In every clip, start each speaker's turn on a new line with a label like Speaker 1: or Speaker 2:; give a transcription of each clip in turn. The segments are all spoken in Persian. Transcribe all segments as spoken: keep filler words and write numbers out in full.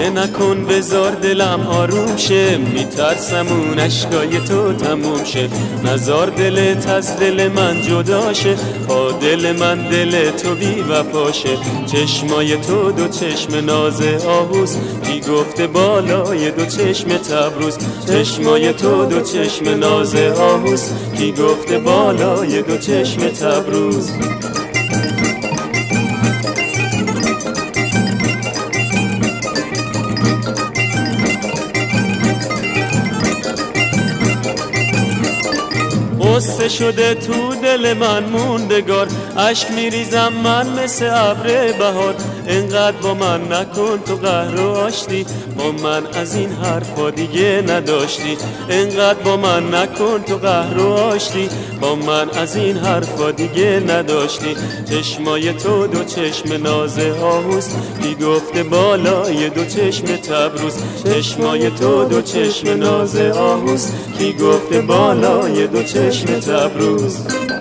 Speaker 1: گریه نکن بذار دلم آروم شه، میترسم اون اشکای تو تموم شه. نزار دلت از دل من جدا شه، با دل من دل تو بی وفا شه. چشمای تو دو چشم ناز آهوز، کی گفته بالای دو چشم تبروز. چشمای تو دو چشم ناز آهوز، کی گفته بالای دو چشم تبروز. قصه شده تو دل من موندگار، عشق میریزم من مثل ابر بهار. انقدر با من نکن تو قهر و آشتی، با من از این حرفا دیگه نداشتی. انقدر با من نکن تو قهر و آشتی، با من از این حرفا دیگه نداشتی. چشمای تو دو چشم ناز آهوز، کی گفته بالای دو چشم تبروز. چشمای تو دو چشم ناز آهوز، کی گفته بالای دو چشم تبروز.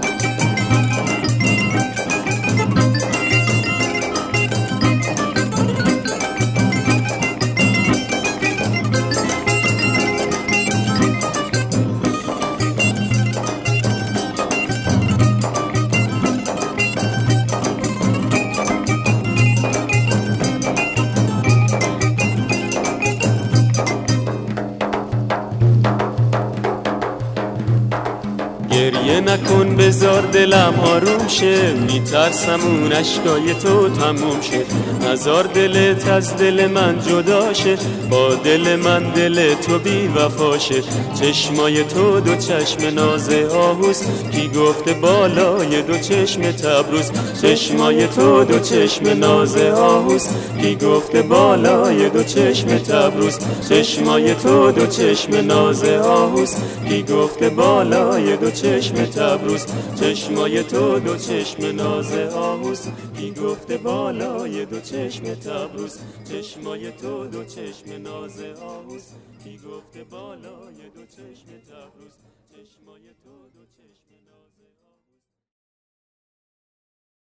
Speaker 1: گریه نکن بذار دلم آروم شه، میترسم اون اشکای تو تموم شه. نزار دلت از دل من جدا شه، با دل من دل تو بی وفا شه. چشمای تو دو چشم ناز آهوز، کی گفته بالای دو چشم تبروز. چشمای تو دو چشم ناز آهوز، کی گفته بالای دو چشم تبروز. چشمای تو دو چشم ناز آهوز، کی گفته بالای دو چشم تبروز. چشمای تو دو چشم ناز آهوز، کی گفته بالای دو چشم تبروز. چشمای تو دو چشم ناز آهوز، کی گفته بالای دو چشم تبروز. چشمای تو دو چشم